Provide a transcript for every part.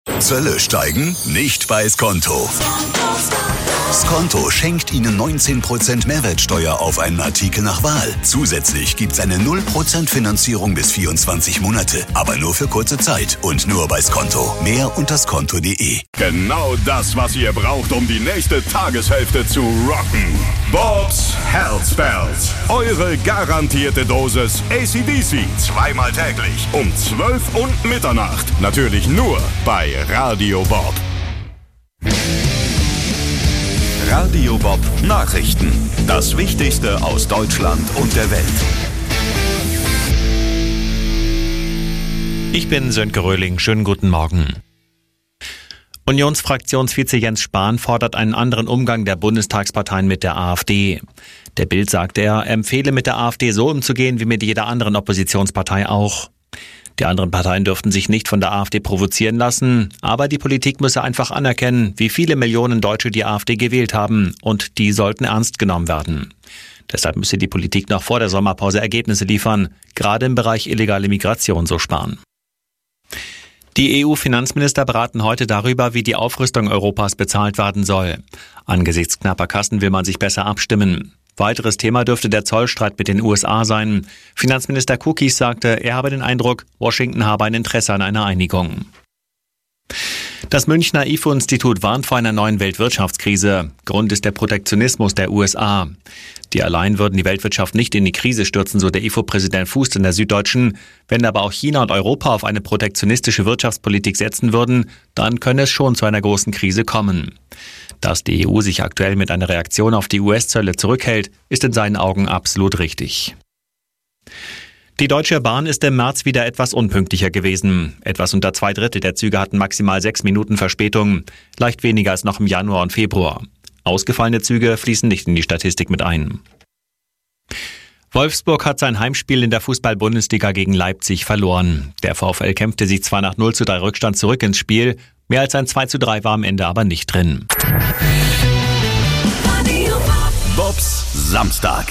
Zölle steigen? Nicht bei Skonto. Skonto schenkt Ihnen 19% Mehrwertsteuer auf einen Artikel nach Wahl. Zusätzlich gibt's eine 0% Finanzierung bis 24 Monate. Aber nur für kurze Zeit und nur bei Skonto. Mehr unter skonto.de. Genau das, was ihr braucht, um die nächste Tageshälfte zu rocken. Bob's Health Spells. Eure garantierte Dosis AC/DC. Zweimal täglich um 12 und Mitternacht. Natürlich nur bei Radio Bob. Radio Bob Nachrichten. Das Wichtigste aus Deutschland und der Welt. Ich bin Sönke Röhling. Schönen guten Morgen. Unionsfraktionsvize Jens Spahn fordert einen anderen Umgang der Bundestagsparteien mit der AfD. Der Bild sagt er empfehle mit der AfD so umzugehen wie mit jeder anderen Oppositionspartei auch. Die anderen Parteien dürften sich nicht von der AfD provozieren lassen, aber die Politik müsse einfach anerkennen, wie viele Millionen Deutsche die AfD gewählt haben, und die sollten ernst genommen werden. Deshalb müsse die Politik noch vor der Sommerpause Ergebnisse liefern, gerade im Bereich illegale Migration, so Spahn. Die EU-Finanzminister beraten heute darüber, wie die Aufrüstung Europas bezahlt werden soll. Angesichts knapper Kassen will man sich besser abstimmen. Weiteres Thema dürfte der Zollstreit mit den USA sein. Finanzminister Kukis sagte, er habe den Eindruck, Washington habe ein Interesse an einer Einigung. Das Münchner IFO-Institut warnt vor einer neuen Weltwirtschaftskrise. Grund ist der Protektionismus der USA. Die allein würden die Weltwirtschaft nicht in die Krise stürzen, so der IFO-Präsident Fußt in der Süddeutschen. Wenn aber auch China und Europa auf eine protektionistische Wirtschaftspolitik setzen würden, dann könne es schon zu einer großen Krise kommen. Dass die EU sich aktuell mit einer Reaktion auf die US-Zölle zurückhält, ist in seinen Augen absolut richtig. Die Deutsche Bahn ist im März wieder etwas unpünktlicher gewesen. Etwas unter 2/3 der Züge hatten maximal 6 Minuten Verspätung, leicht weniger als noch im Januar und Februar. Ausgefallene Züge fließen nicht in die Statistik mit ein. Wolfsburg hat sein Heimspiel in der Fußball-Bundesliga gegen Leipzig verloren. Der VfL kämpfte sich zwar nach 0:3 Rückstand zurück ins Spiel, mehr als ein 2:3 war am Ende aber nicht drin. Bobs Samstag.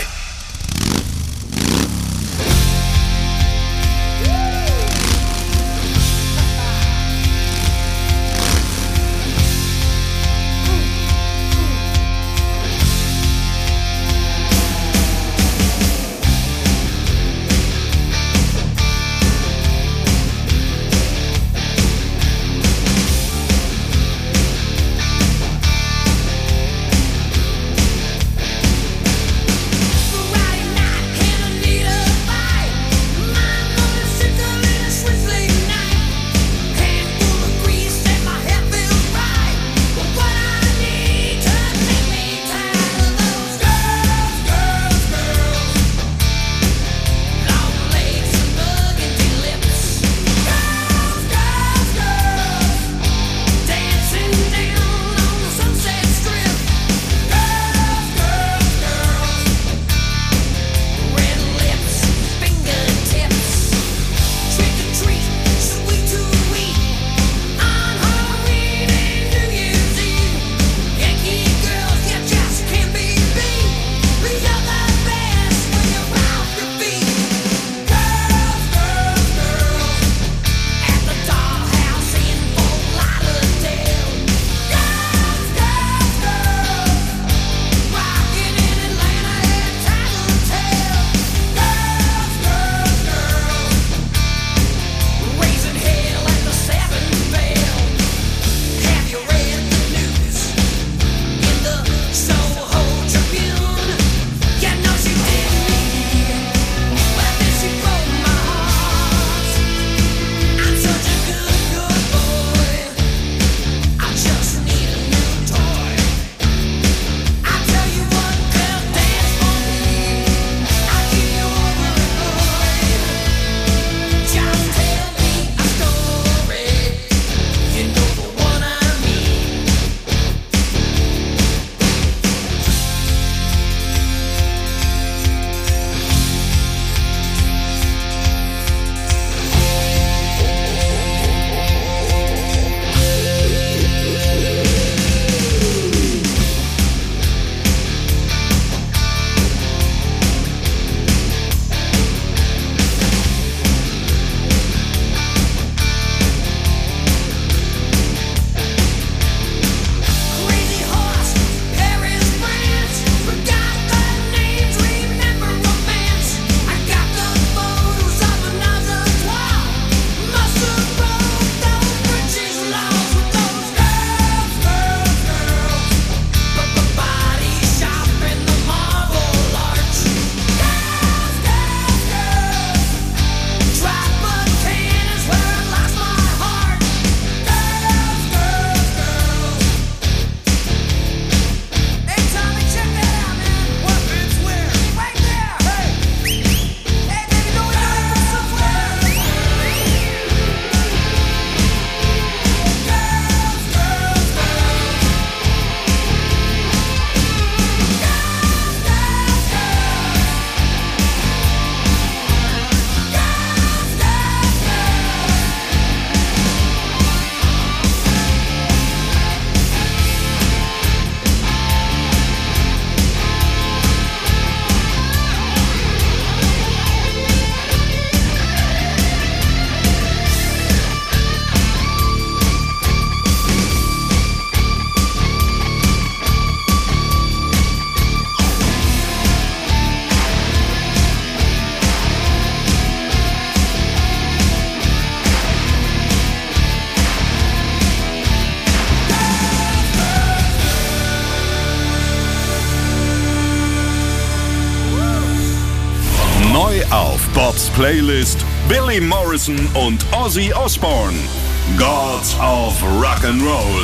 Bobs Playlist Billy Morrison und Ozzy Osbourne. Gods of Rock'n'Roll.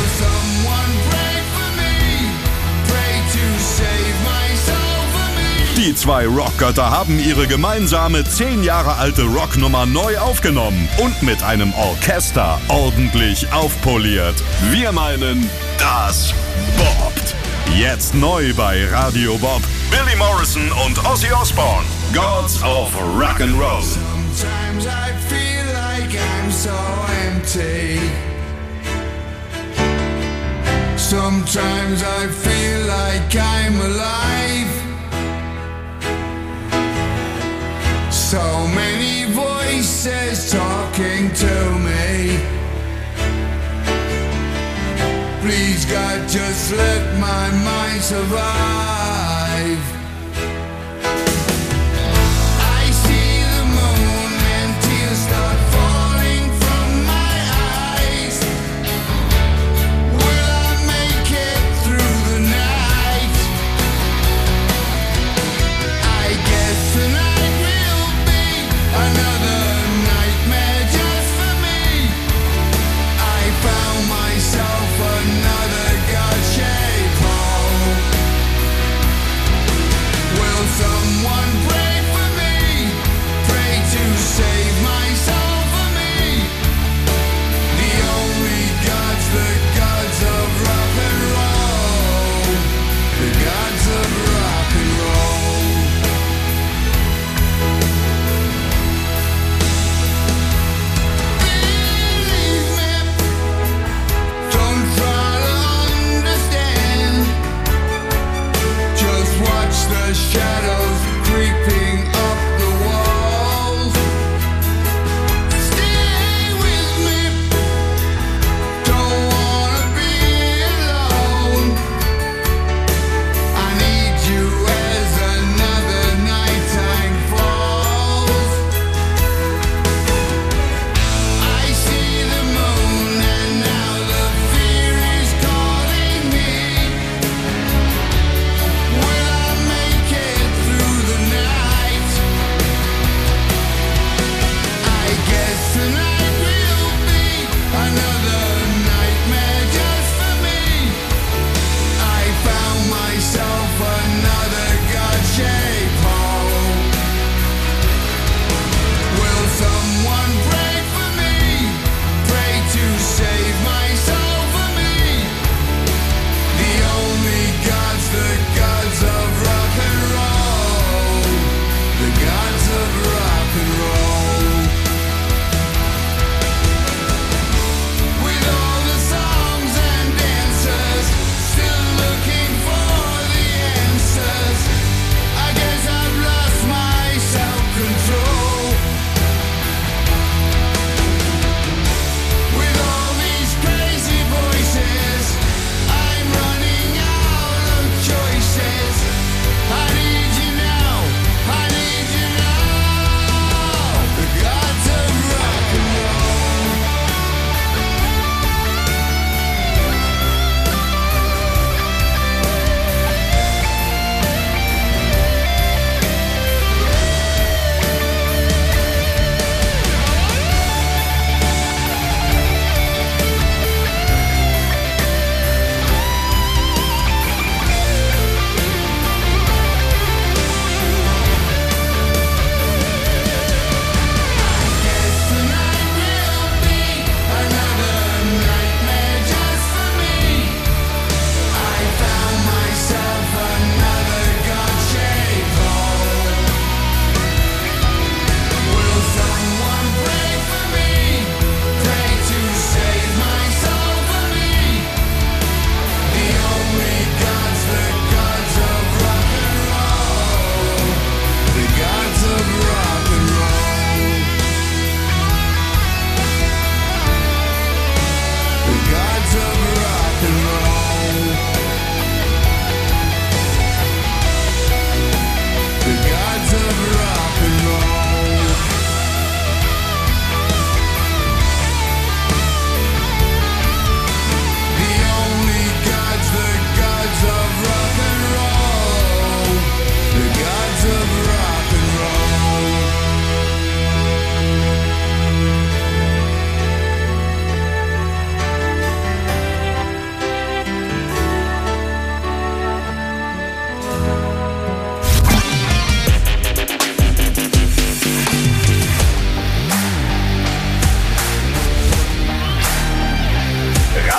Die zwei Rockgötter haben ihre gemeinsame 10 Jahre alte Rocknummer neu aufgenommen und mit einem Orchester ordentlich aufpoliert. Wir meinen, das bobbt. Jetzt neu bei Radio Bob. Billy Morrison und Ozzy Osbourne. Gods of Rock'n'Roll. Sometimes I feel like I'm so empty. Sometimes I feel like I'm alive. So many voices talking to me. Please God, just let my mind survive. I see the moon and tears start falling from my eyes. Will I make it through the night? I guess tonight will be another nightmare just for me. I found myself another God-shaped hole.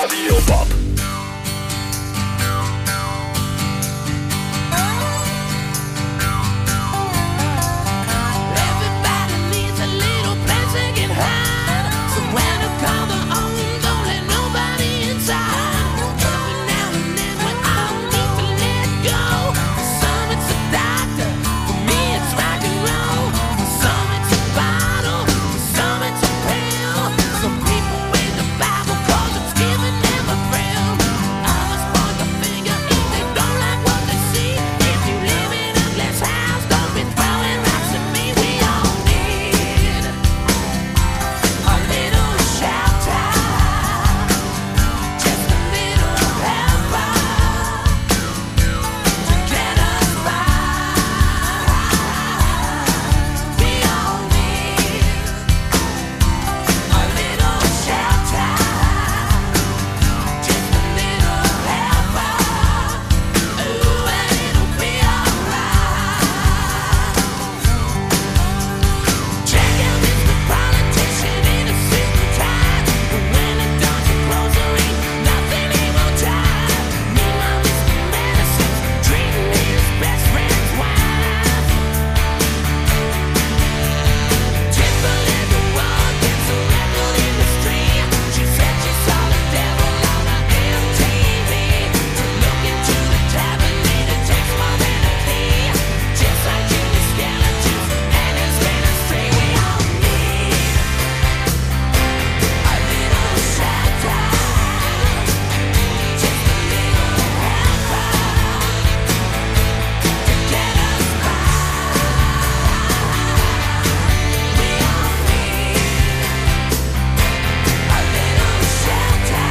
Radio Bob. Everybody needs a little place they can hide, somewhere to call their own, don't let nobody inside. Every now and then we all need to let go. For some it's a doctor, for me it's rock and roll. For some it's a bottle, for some it's a pill. Some people read the Bible 'cause it's giving them a thrill. Others point the finger if they don't like what they see. If you live in a glass house, don't be throwing rocks at me. We all need a little shelter, just a little helper to get us by. We all need a little shelter, just a little helper. Ooh, and it'll be alright. Check out Mr. Politician in a suit and tie. But when the doors are closed, there ain't nothing he won't try. Meanwhile, Mr. Medicine's treating his best friend's wife. Tipple in the wall gets a record in the street. She said she saw the devil on a MTV. To look into the cabinet, it takes more than a key. Just like Jimmy Skeletons and his ministry, we all need a little shelter, just a little helper to get us by. We all need a little shelter,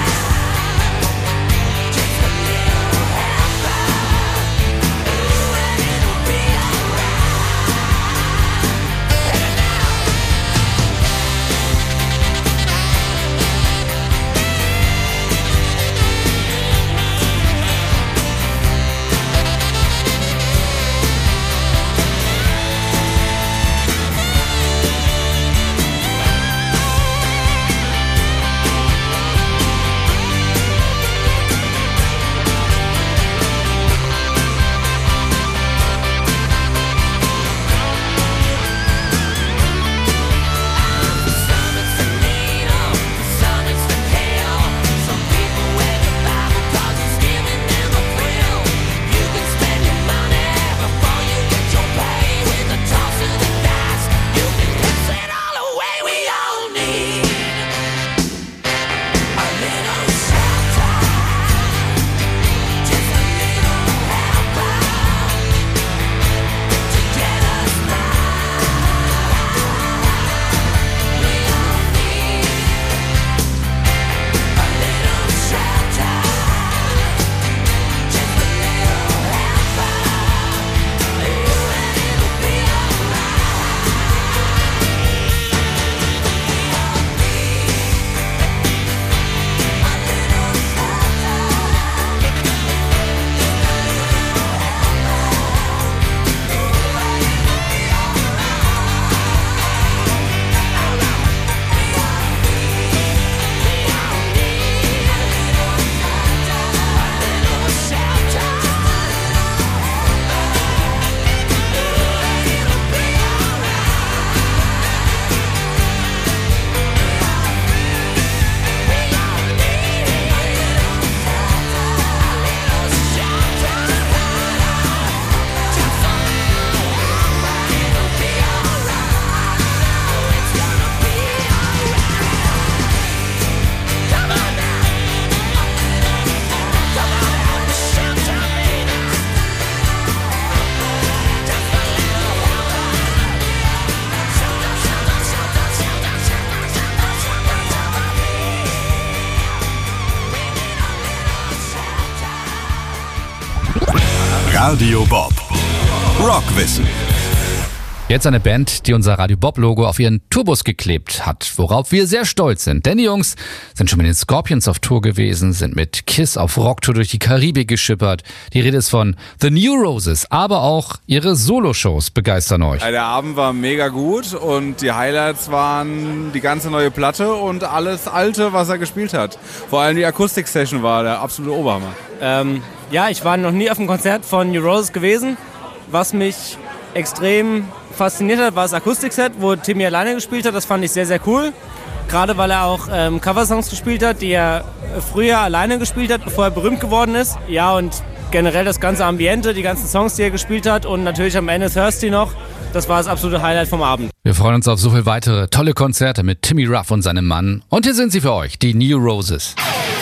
just a little helper. Ooh, and it'll be some it's a needle, some it's the kill. Some people wear the Bible 'cause it's giving them a thrill. You can spend your money before you get your pay with a toss of the dice. You can piss it all away. We all need a little shelter, just a little helper to get us by. We all need a little shelter, just a little helper. Ooh, and it'll be alright. We all need a little shelter, Radio Bob. Rockwissen. Jetzt eine Band, die unser Radio Bob-Logo auf ihren Tourbus geklebt hat, worauf wir sehr stolz sind. Denn die Jungs sind schon mit den Scorpions auf Tour gewesen, sind mit Kiss auf Rocktour durch die Karibik geschippert. Die Rede ist von The New Roses, aber auch ihre Soloshows begeistern euch. Der Abend war mega gut und die Highlights waren die ganze neue Platte und alles Alte, was er gespielt hat. Vor allem die Akustik-Session war der absolute Oberhammer. Ja, ich war noch nie auf einem Konzert von New Roses gewesen. Was mich extrem fasziniert hat, war das Akustikset, wo Timmy alleine gespielt hat. Das fand ich sehr, sehr cool. Gerade weil er auch Coversongs gespielt hat, die er früher alleine gespielt hat, bevor er berühmt geworden ist. Ja, und generell das ganze Ambiente, die ganzen Songs, die er gespielt hat und natürlich am Ende Thirsty noch. Das war das absolute Highlight vom Abend. Wir freuen uns auf so viele weitere tolle Konzerte mit Timmy Ruff und seinem Mann. Und hier sind sie für euch, die New Roses.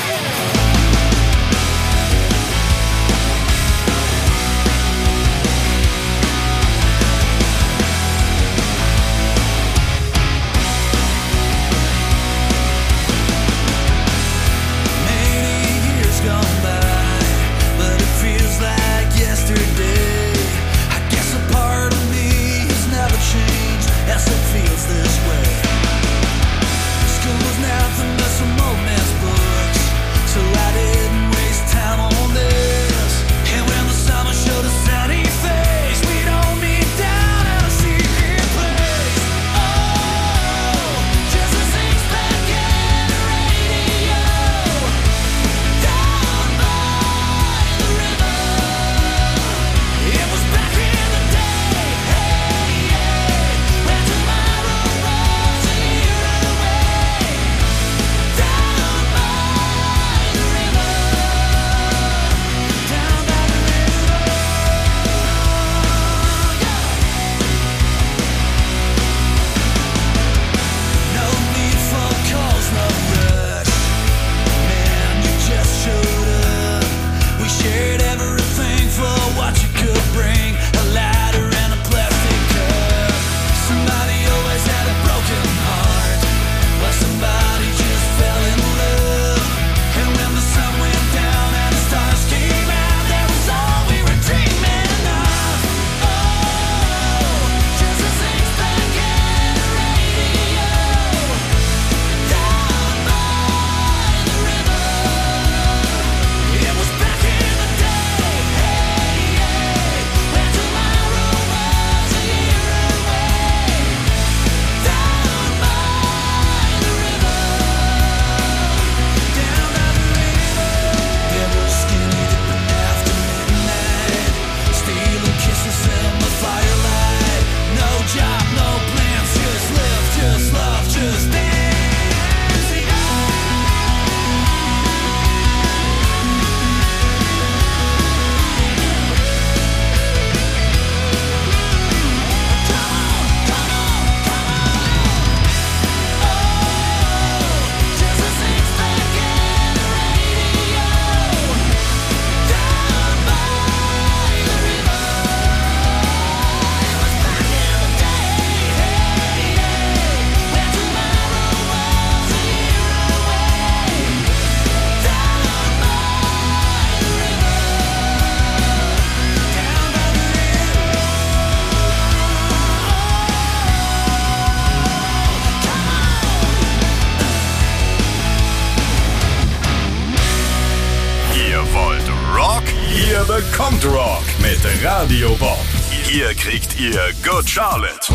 Bekommt Rock mit Radio Bob. Hier kriegt ihr Good Charlotte.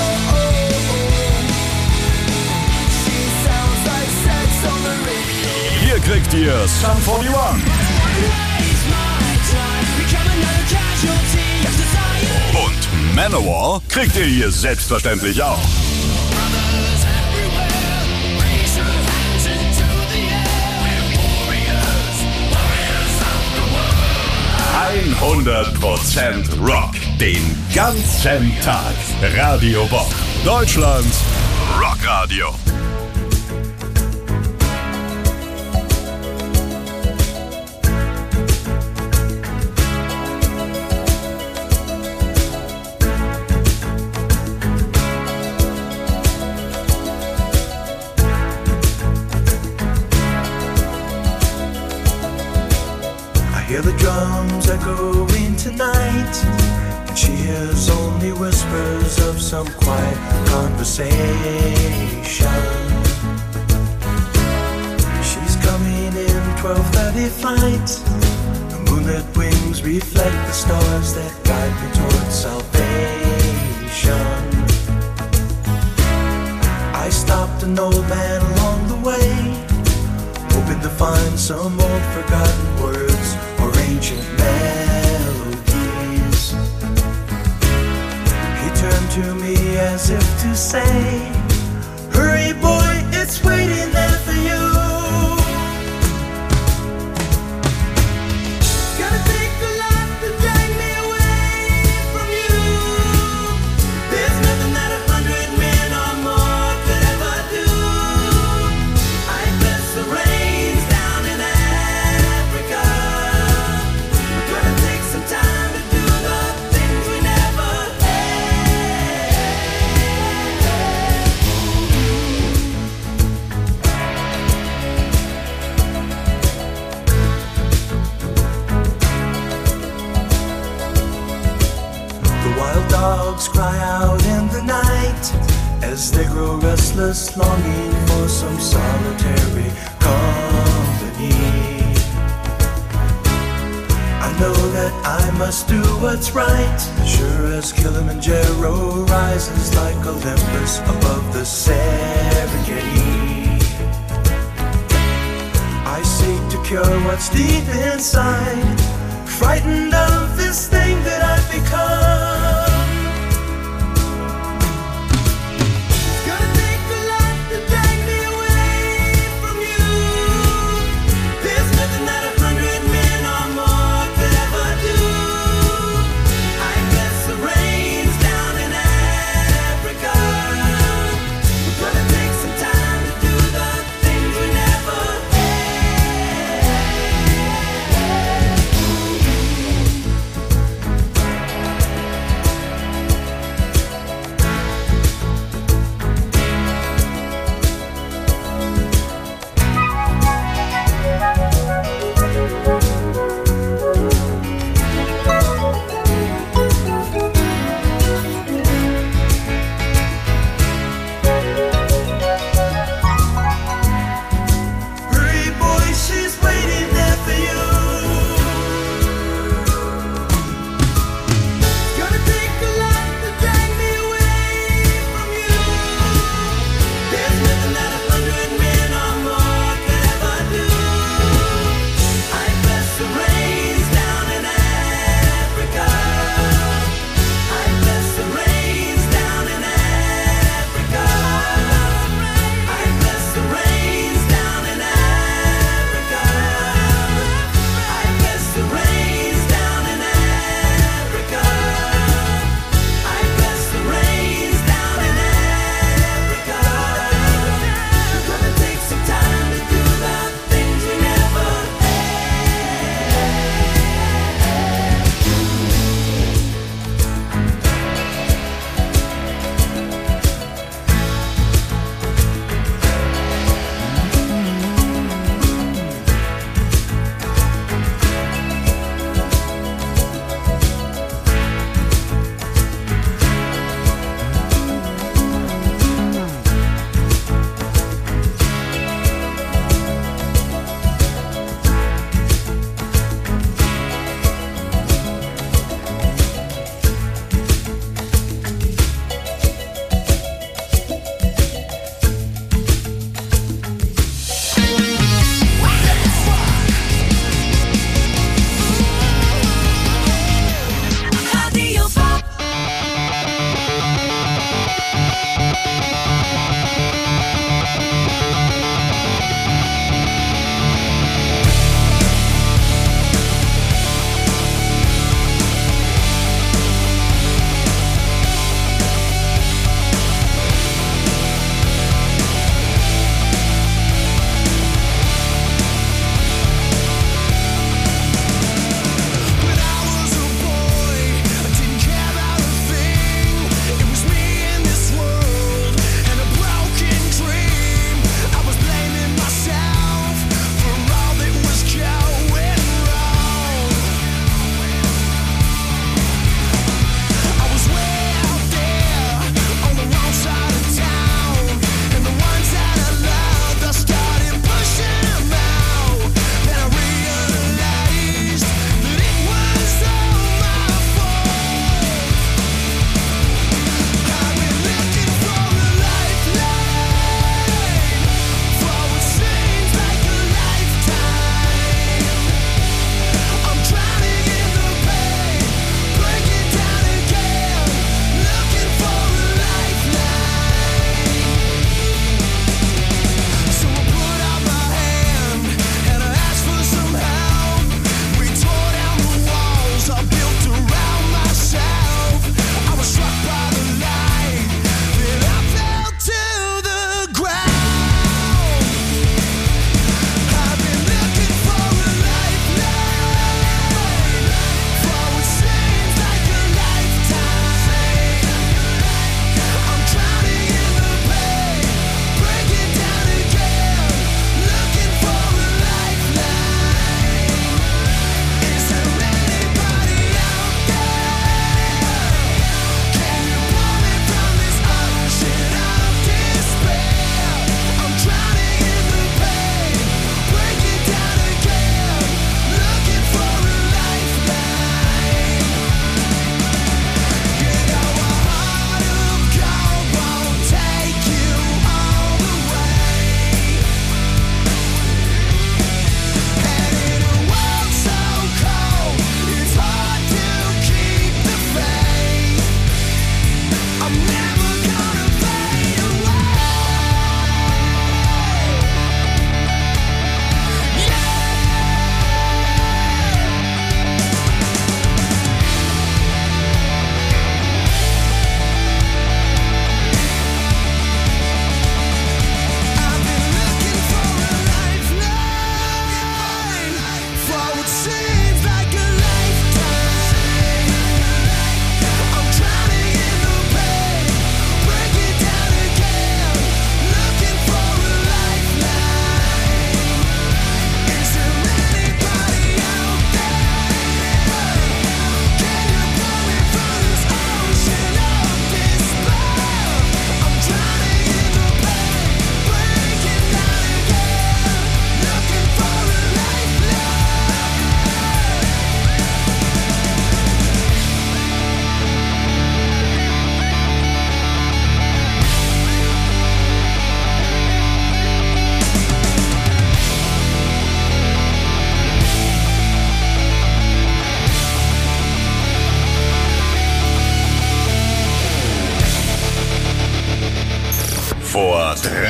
Hier kriegt ihr Sum 41. Und Manowar kriegt ihr hier selbstverständlich auch. 100% Rock. Den ganzen Tag. Radio Bob. Deutschlands Rockradio. Hear the drums echoing tonight, and she hears only whispers of some quiet conversation. She's coming in 12:30 flight. The moonlit wings reflect the stars that guide me towards salvation. I stopped an old man along the way, hoping to find some old forgotten words or ancient melodies. He turned to me as if to say, hurry boy, it's waiting there for you. Gotta take a lot to drag me away from you. There's nothing that 100 men or more could ever do. I bless the rains down in Africa. Gonna take some time to do the things we never had. The wild dogs cry out in the night as they grow restless, longing for some solitary company. I know that I must do what's right, sure as Kilimanjaro rises like Olympus above the Serengeti. I seek to cure what's deep inside, frightened of this thing that I've become. It's gonna take a lot to drag me away from you. There's nothing that 100 men or more could ever do. I bless the rains down in Africa. We're gonna take some time to do the things we never had.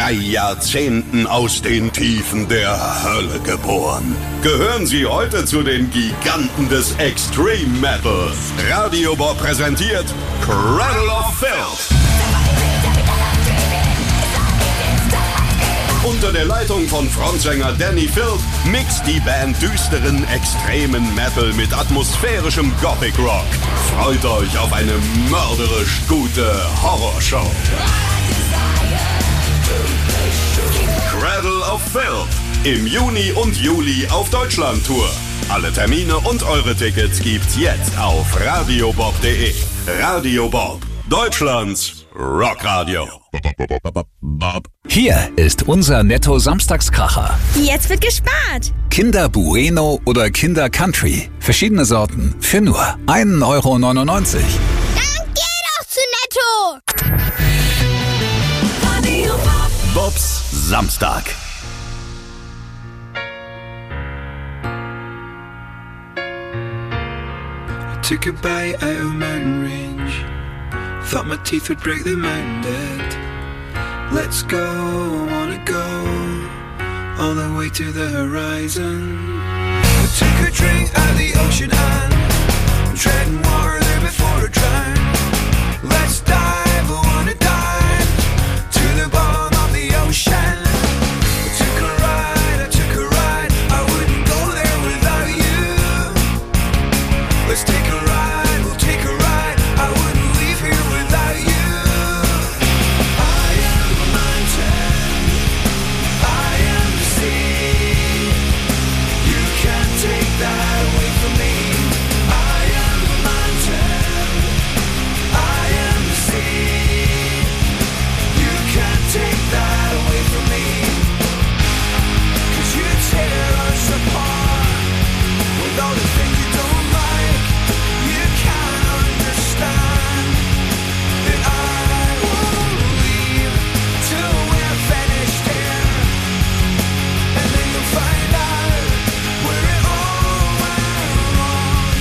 3 Jahrzehnten aus den Tiefen der Hölle geboren. Gehören Sie heute zu den Giganten des Extreme Metal. Radio Bob präsentiert Cradle of Filth. Unter der Leitung von Frontsänger Danny Filth mixt die Band düsteren, extremen Metal mit atmosphärischem Gothic Rock. Freut euch auf eine mörderisch gute Horrorshow. Cradle of Filth im Juni und Juli auf Deutschland-Tour. Alle Termine und eure Tickets gibt's jetzt auf radiobob.de. Radio Bob, Deutschlands Rockradio. Hier ist unser Netto-Samstagskracher. Jetzt wird gespart. Kinder Bueno oder Kinder Country. Verschiedene Sorten für nur 1,99 Euro. Dann geh doch zu Netto. Radio Bob. Bobs Samstag. Took a bite out of mountain range. Thought my teeth would break the mountain dead. Let's go, I wanna go all the way to the horizon. I took a drink at the ocean and I'm treading water there before I drown. Let's dive, I wanna dive to the bottom of the ocean. I took a ride, I wouldn't go there without you. Let's take a ride, we'll take a ride, I wouldn't leave here without you. I am a mountain, I am the sea. You can't take that away from me. I am a mountain, I am the sea. You can't take that away from me. 'Cause you tear us apart with all the things you don't like. You can't understand that I won't leave till we're finished here. And then you'll find out where it all went wrong.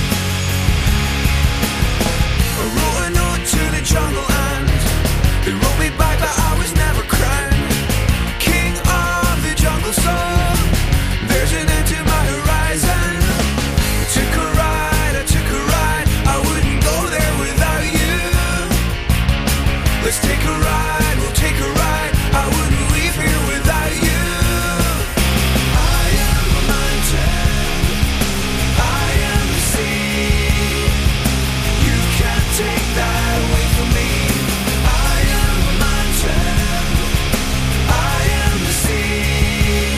I wrote a note to the jungle and it wrote me back that I was never crowned king of the jungle, so there's an end to my horizon. I took a ride, I wouldn't go there without you. Let's take a ride, we'll take a ride, I wouldn't leave here without you. I am a mountain, I am the sea. You can't take that away from me. I am a mountain, I am the sea.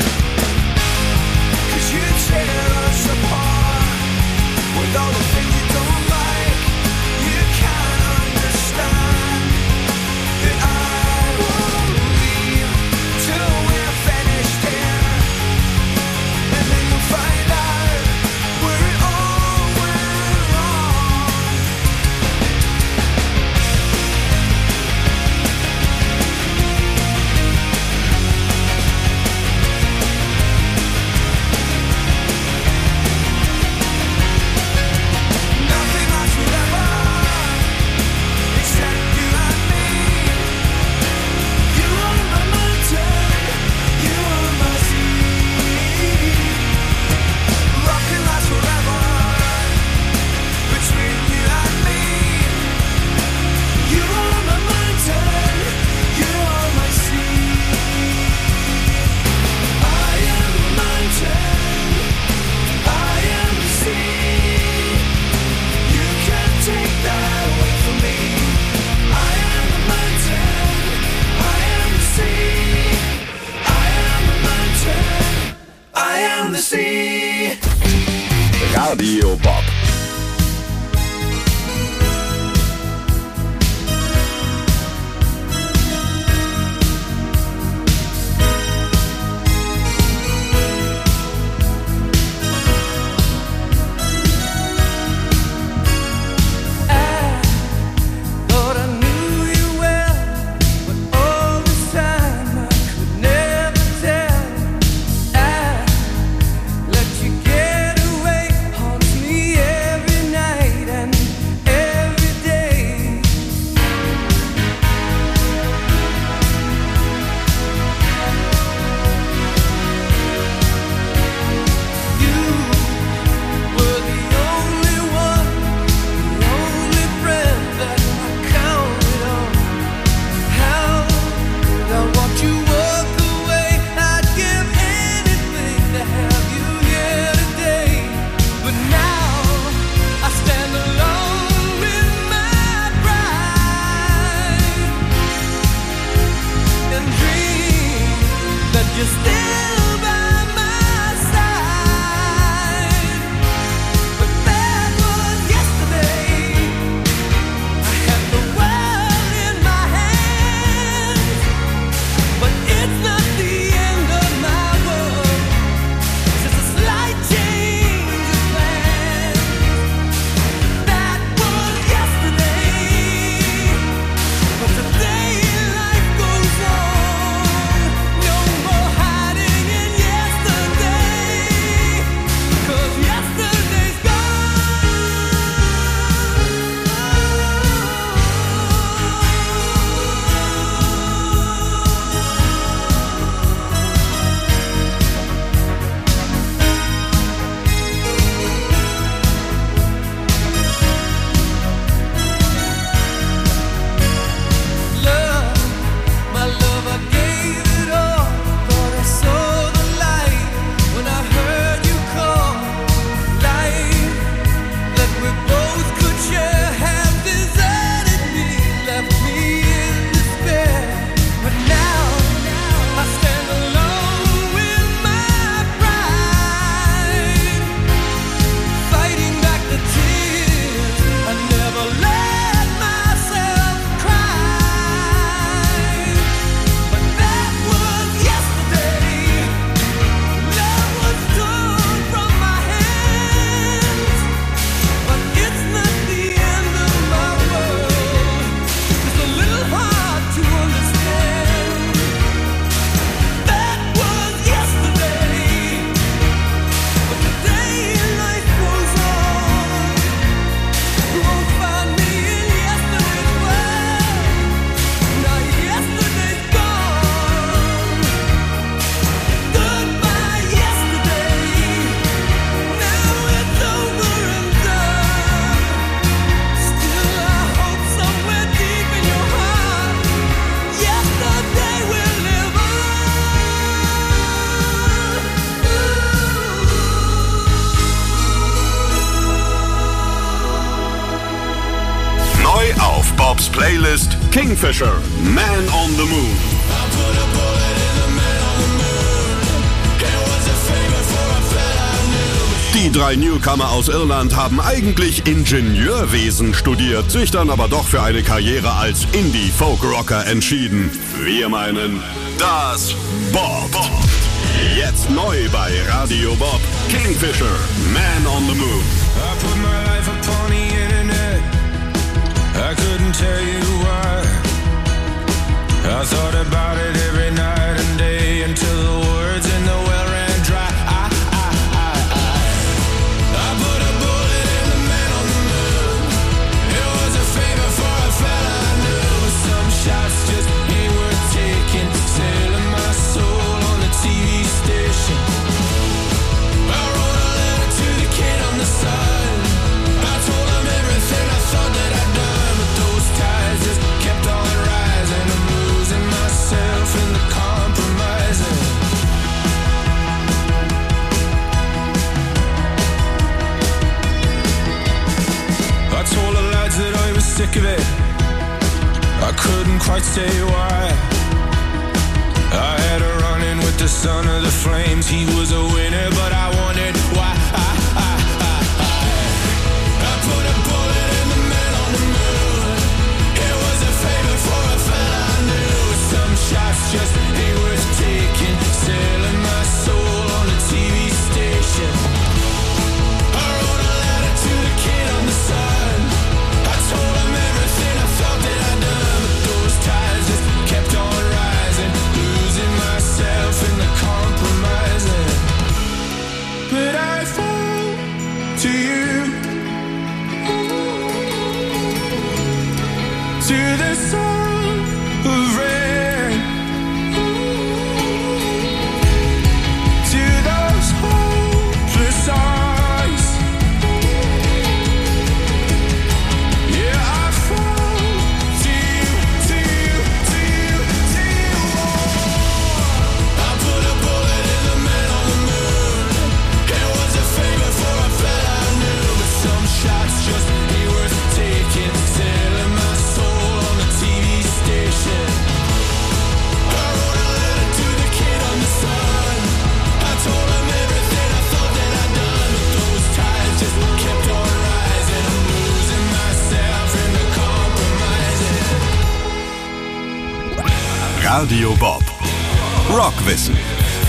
'Cause you tear us apart with all the things you don't like. You can't understand that I won't leave till we're finished here. And then you'll find out where it all went wrong. Nothing lasts forever except you and me. You are my mountain, you are my sea. Nothing lasts forever between you and me. You are my mountain, you are my sea. I am a mountain, I am the sea. You can't take that away from me. I am a mountain, I am the sea. I am a mountain, I am the sea. Radio Bob. Thought I knew you well, but all this time I could never tell. I let you get away, haunts me Bobs Playlist Kingfisher, Man on the Moon. Die 3 Newcomer aus Irland haben eigentlich Ingenieurwesen studiert, sich dann aber doch für eine Karriere als Indie-Folk-Rocker entschieden. Wir meinen das Bob. Jetzt neu bei Radio Bob, Kingfisher, Man on the Moon. I put my life upon the internet. I couldn't tell you why. I thought about it every night and day until the words in the well ran dry. I put a bullet in the man on the moon. It was a favor for a fella I knew. Some shots just ain't worth taking. Selling my soul on the TV station. I wrote a letter to the kid on the side. I told him everything I thought that I'd done, but those ties just kept on rising. I'm losing myself in the compromising. I told the lads that I was sick of it. I couldn't quite say why. I had a run-in with the son of the flames. He was a winner, but I wondered why. I put a bullet in the man on the moon. It was a favor for a fella I knew. Some shots just ain't worth taking. Selling my soul on the TV station. I wrote a letter to the kid on the side. I told him everything I felt that I'd done, but those ties just kept on rising. Losing myself in the compromising. But I fall to you, to the song of rain, to those hopeless eyes. Yeah, I fall to you, to you, to you, to you. I put a bullet in the man on the moon. It was a favor for a fella I knew, but some shots just ain't worth taking. Selling my soul on the TV station. I wrote a letter to the kid on the side. I told him everything I thought that I'd done, but those ties just kept on rising. I'm losing myself in the compromising. Radio Bob. Rockwissen.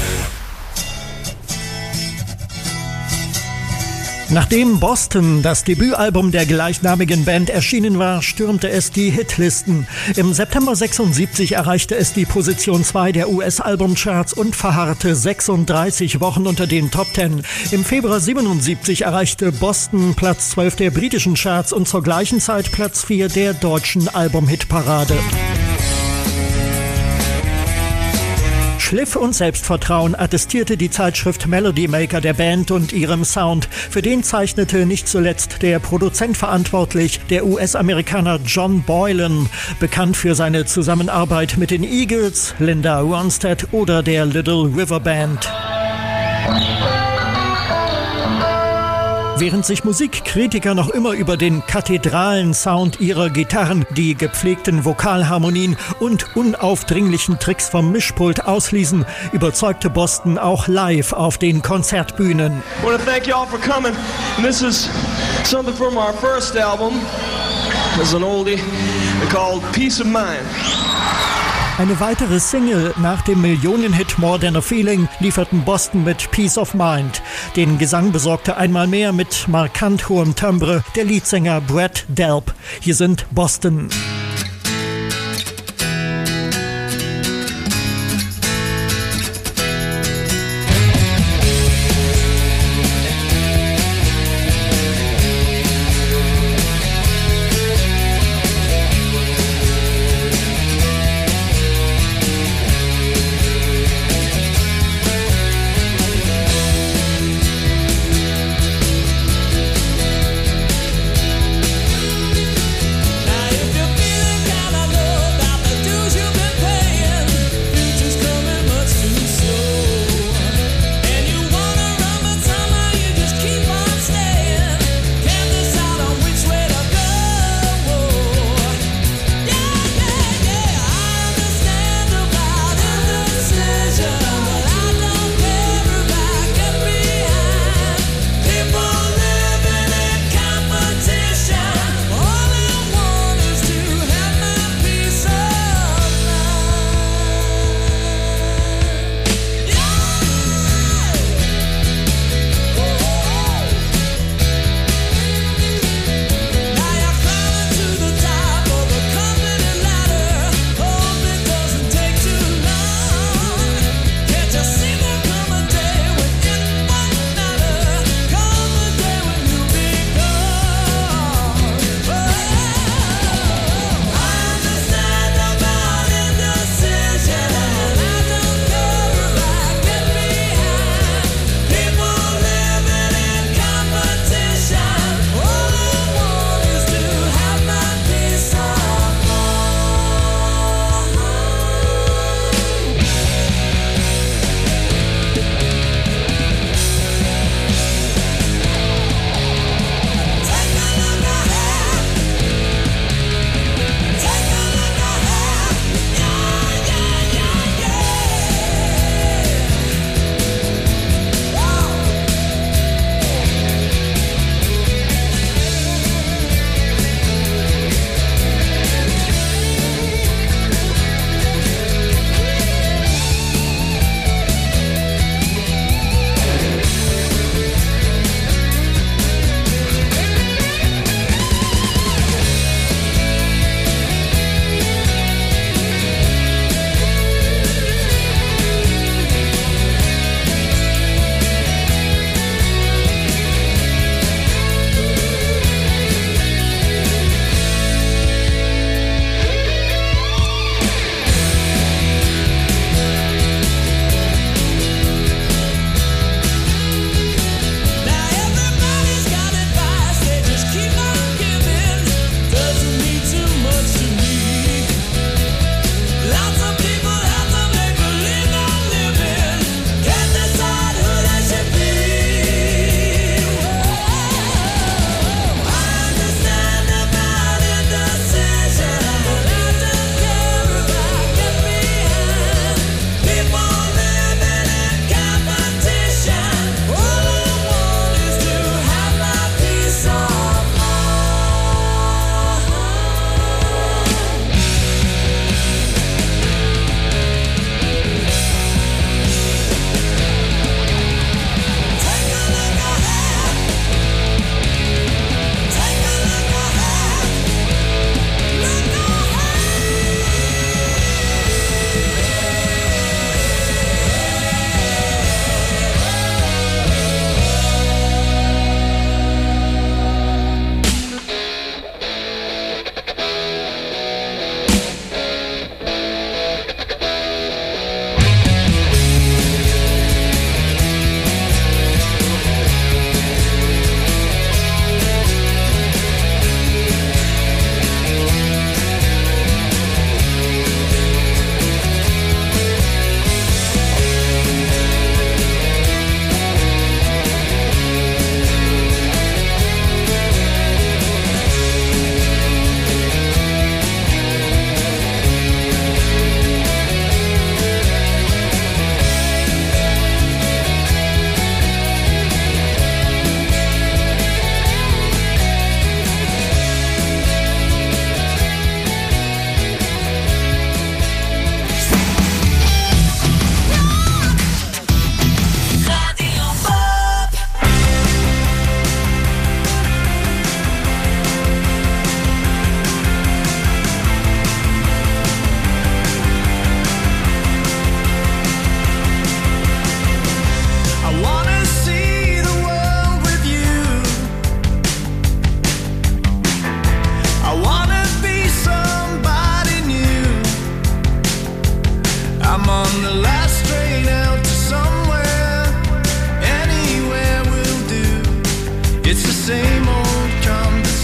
Nachdem Boston, das Debütalbum der gleichnamigen Band, erschienen war, stürmte es die Hitlisten. Im September 76 erreichte es die Position 2 der US-Albumcharts und verharrte 36 Wochen unter den Top 10. Im Februar 77 erreichte Boston Platz 12 der britischen Charts und zur gleichen Zeit Platz 4 der deutschen Albumhitparade. Schliff und Selbstvertrauen attestierte die Zeitschrift Melody Maker der Band und ihrem Sound. Für den zeichnete nicht zuletzt der Produzent verantwortlich, der US-Amerikaner John Boylan, bekannt für seine Zusammenarbeit mit den Eagles, Linda Ronstadt oder der Little River Band. Während sich Musikkritiker noch immer über den kathedralen Sound ihrer Gitarren, die gepflegten Vokalharmonien und unaufdringlichen Tricks vom Mischpult ausließen, überzeugte Boston auch live auf den Konzertbühnen. I want to thank you all for coming. And this is something from our first album. It's an oldie called Peace of Mind. Eine weitere Single nach dem Millionenhit More Than a Feeling lieferten Boston mit Peace of Mind. Den Gesang besorgte einmal mehr mit markant hohem Timbre der Leadsänger Brett Delp. Hier sind Boston. Now if you feel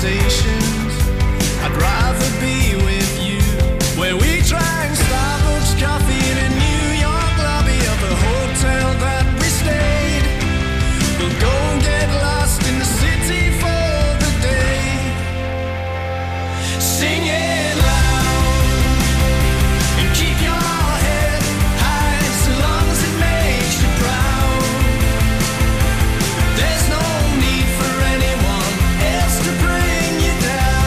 conversations. I'd rather be with you, where we drank Starbucks coffee in a New York lobby of the hotel that we stayed. We'll go and get lost in the city for the day, singing loud and keep your head high so long as it makes you proud. There's no need for anyone else to bring you down.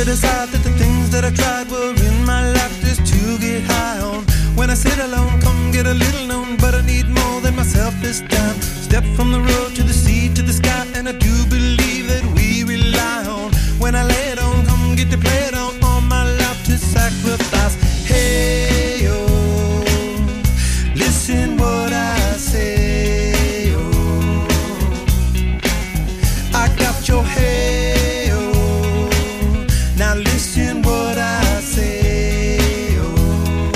decide that the things that I tried were in my life just to get high on. When I sit alone, come get a little known, but I need more than myself this time. Step from the road to the sea to the sky, and I do believe that we rely on. When I lay it on, come get to play it on, all my life to sacrifice. Hey, oh, listen what I say, oh, I got your hey, oh, now listen what I say, oh,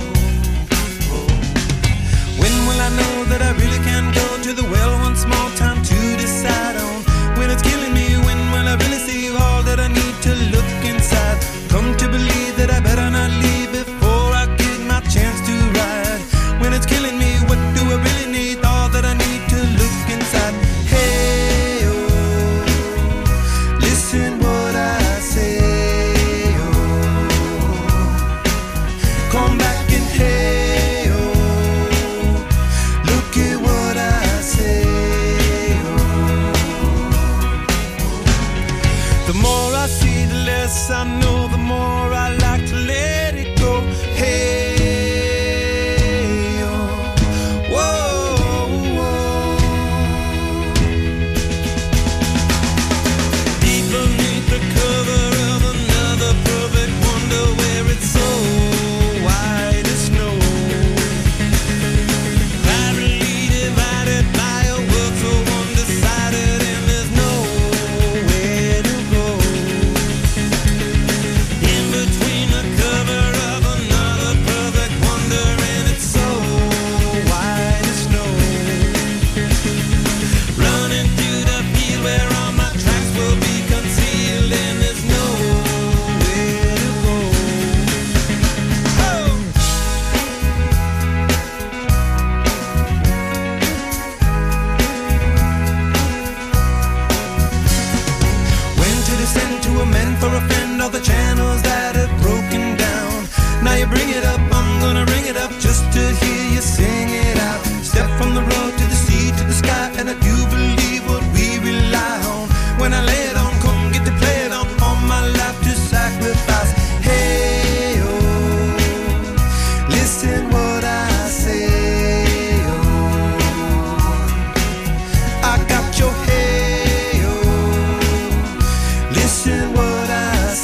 when will I know that I really can go to the well once more time to decide on when it's killing me? When will I really see all that I need to look inside? Come to believe that I better not leave before I get my chance to ride. When it's killing me, what do I really need? All that I need to look inside. Hey, oh, listen what I say, oh, come back and hey, oh, look at what I say, oh. The more I see, the less I know, the more I like to let it go. Hey, oh, whoa, whoa. Deep beneath the cover of another perfect wonder, where it's so white as snow, privately divided by a world so undecided, and there's nowhere to go. In between the cover of another perfect wonder, and it's so white as snow, running through the field where all my tracks will be concealed, and there's nowhere to go. Oh! When to descend to amend for a friend, all the channels that have broken down. Now you bring it up, I'm gonna ring it up just to hear you sing it out. Step from the road to the sea to the sky, and I do believe what we rely on. When I lay it on, come get to play it on, all my life to sacrifice. Hey, oh, listen what I say, oh, I got your hey, oh, listen what I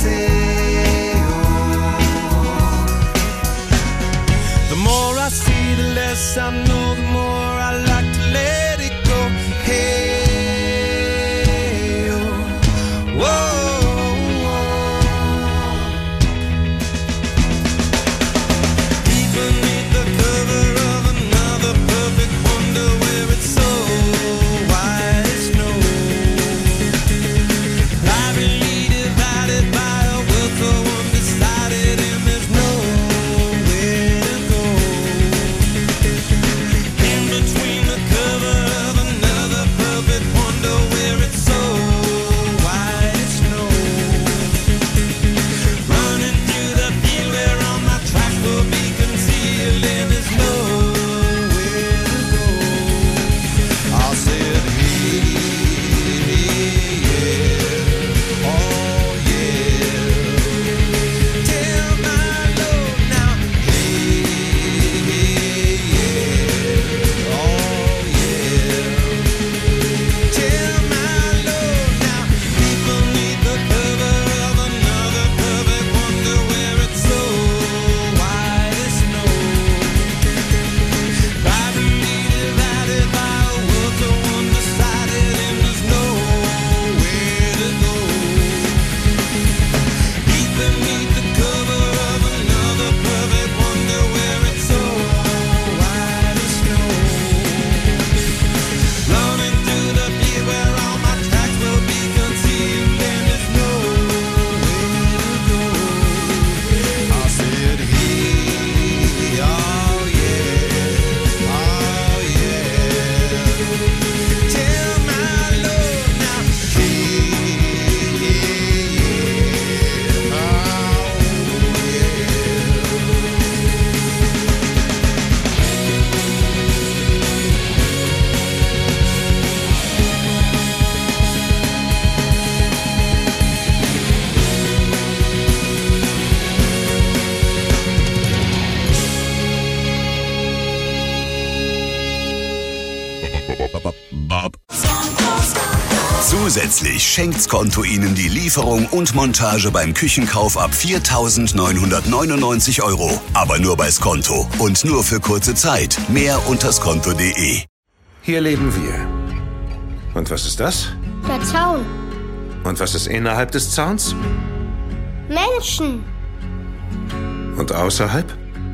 Zusätzlich schenkt Skonto Ihnen die Lieferung und Montage beim Küchenkauf ab 4.999 €. Aber nur bei Skonto und nur für kurze Zeit. Mehr unter skonto.de. Hier leben wir. Und was ist das? Der Zaun. Und was ist innerhalb des Zauns? Menschen. Und außerhalb?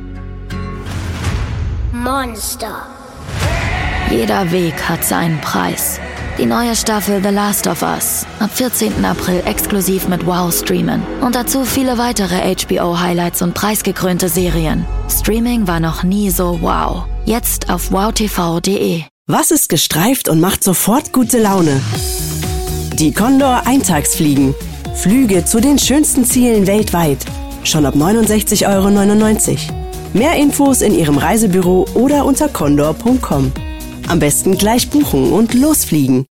Monster. Jeder Weg hat seinen Preis. Die neue Staffel The Last of Us. Ab 14. April exklusiv mit WOW streamen. Und dazu viele weitere HBO-Highlights und preisgekrönte Serien. Streaming war noch nie so wow. Jetzt auf wowtv.de. Was ist gestreift und macht sofort gute Laune? Die Condor Eintagsfliegen. Flüge zu den schönsten Zielen weltweit. Schon ab 69,99 €. Mehr Infos in Ihrem Reisebüro oder unter condor.com. Am besten gleich buchen und losfliegen.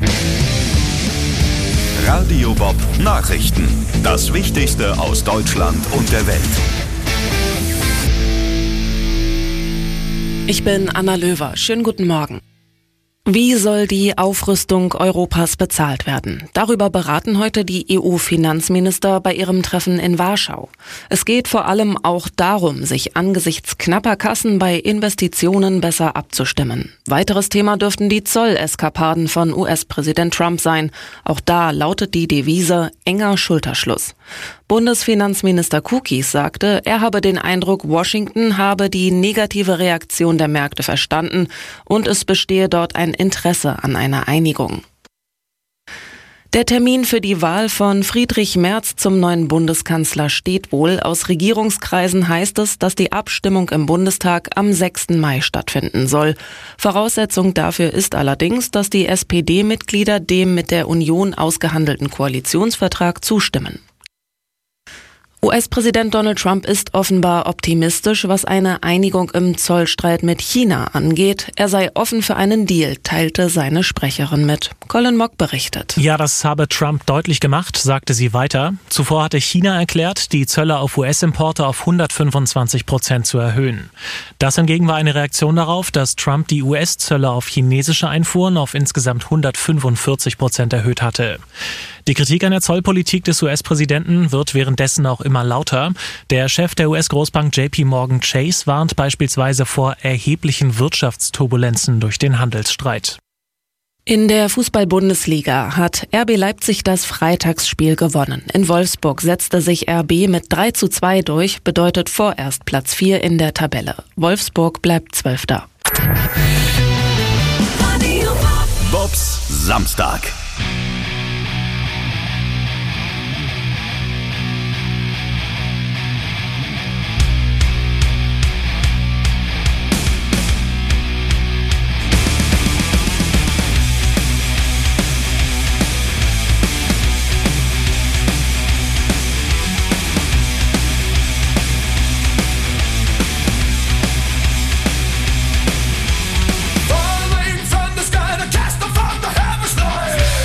Radio Bob Nachrichten. Das Wichtigste aus Deutschland und der Welt. Ich bin Anna Löwer. Schönen guten Morgen. Wie soll die Aufrüstung Europas bezahlt werden? Darüber beraten heute die EU-Finanzminister bei ihrem Treffen in Warschau. Es geht vor allem auch darum, sich angesichts knapper Kassen bei Investitionen besser abzustimmen. Weiteres Thema dürften die Zolleskapaden von US-Präsident Trump sein. Auch da lautet die Devise enger Schulterschluss. Bundesfinanzminister Kukis sagte, er habe den Eindruck, Washington habe die negative Reaktion der Märkte verstanden und es bestehe dort ein Interesse an einer Einigung. Der Termin für die Wahl von Friedrich Merz zum neuen Bundeskanzler steht wohl. Aus Regierungskreisen heißt es, dass die Abstimmung im Bundestag am 6. Mai stattfinden soll. Voraussetzung dafür ist allerdings, dass die SPD-Mitglieder dem mit der Union ausgehandelten Koalitionsvertrag zustimmen. US-Präsident Donald Trump ist offenbar optimistisch, was eine Einigung im Zollstreit mit China angeht. Er sei offen für einen Deal, teilte seine Sprecherin mit. Colin Mock berichtet. Ja, das habe Trump deutlich gemacht, sagte sie weiter. Zuvor hatte China erklärt, die Zölle auf US-Importe auf 125% zu erhöhen. Das hingegen war eine Reaktion darauf, dass Trump die US-Zölle auf chinesische Einfuhren auf insgesamt 145% erhöht hatte. Die Kritik an der Zollpolitik des US-Präsidenten wird währenddessen auch immer lauter. Der Chef der US-Großbank JP Morgan Chase warnt beispielsweise vor erheblichen Wirtschaftsturbulenzen durch den Handelsstreit. In der Fußball-Bundesliga hat RB Leipzig das Freitagsspiel gewonnen. In Wolfsburg setzte sich RB mit 3:2 durch, bedeutet vorerst Platz 4 in der Tabelle. Wolfsburg bleibt 12. Bobs Samstag. Falling from the sky to cast upon the heavens night.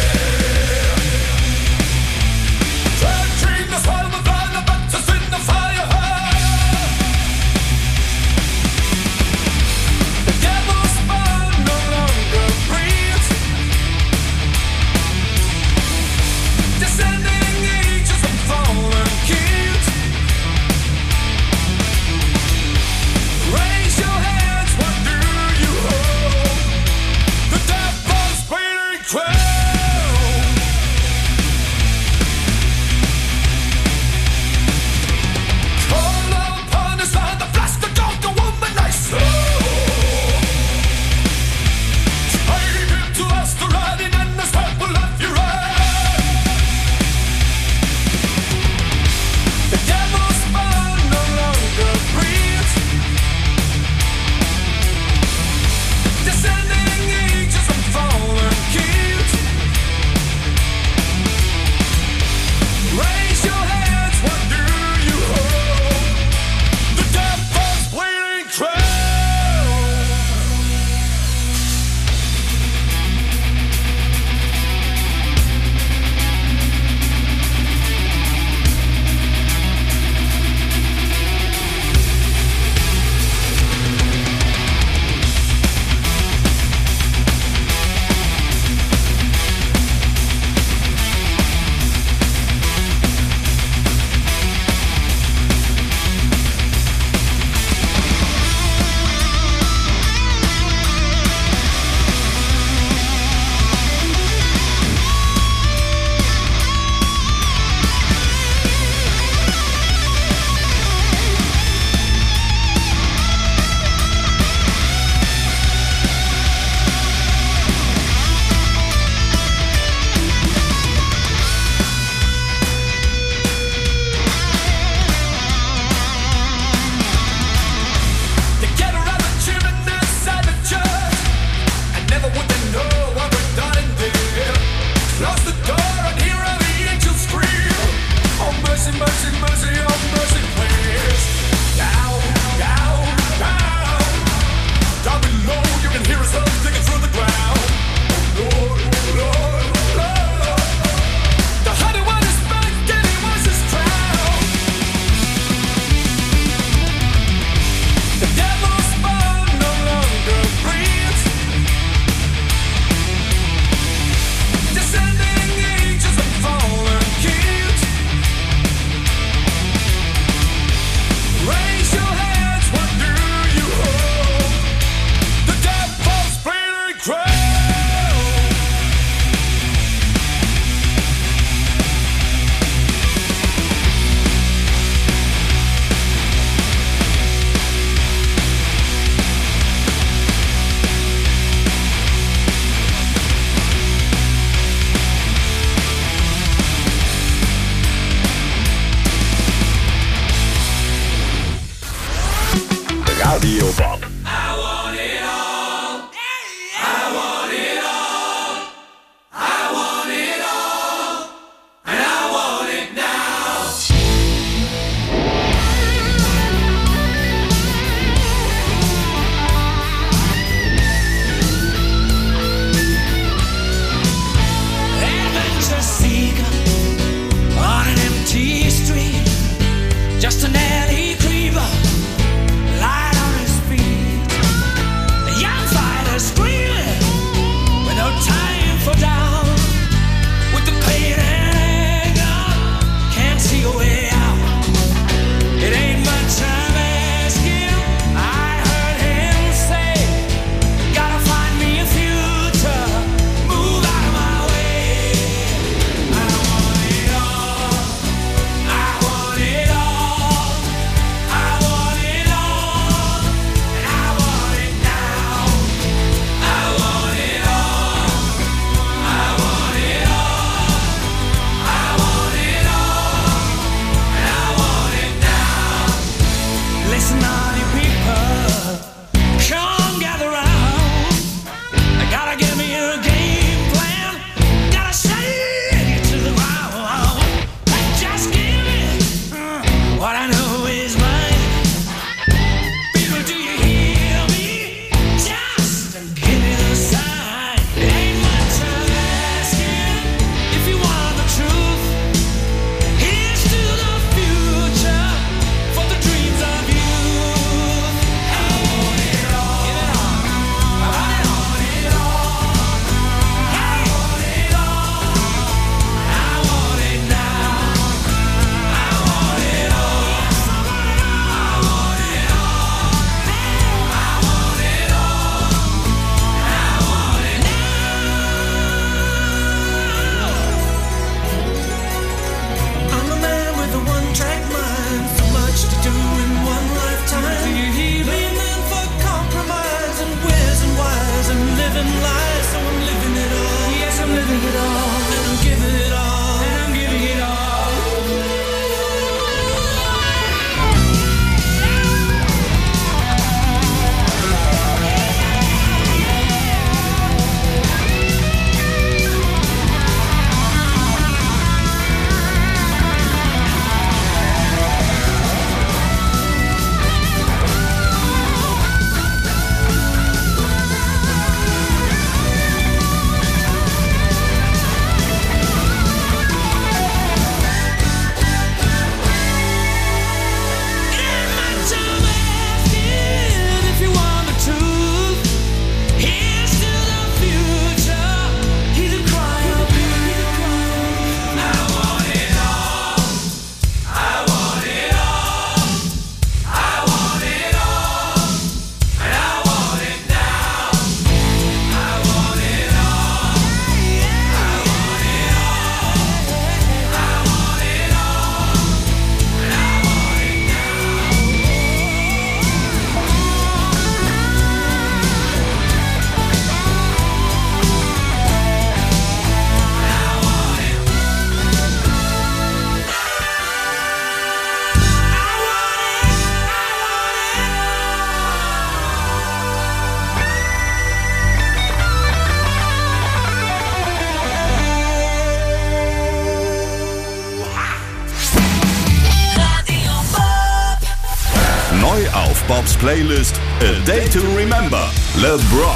Auf Bobs Playlist A Day to Remember, LeBron.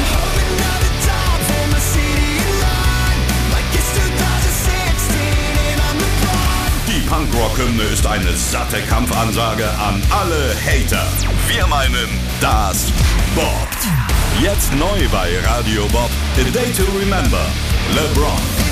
Die Punkrock-Hymne ist eine satte Kampfansage an alle Hater. Wir meinen, das bobbt. Jetzt neu bei Radio Bob, A Day to Remember, LeBron.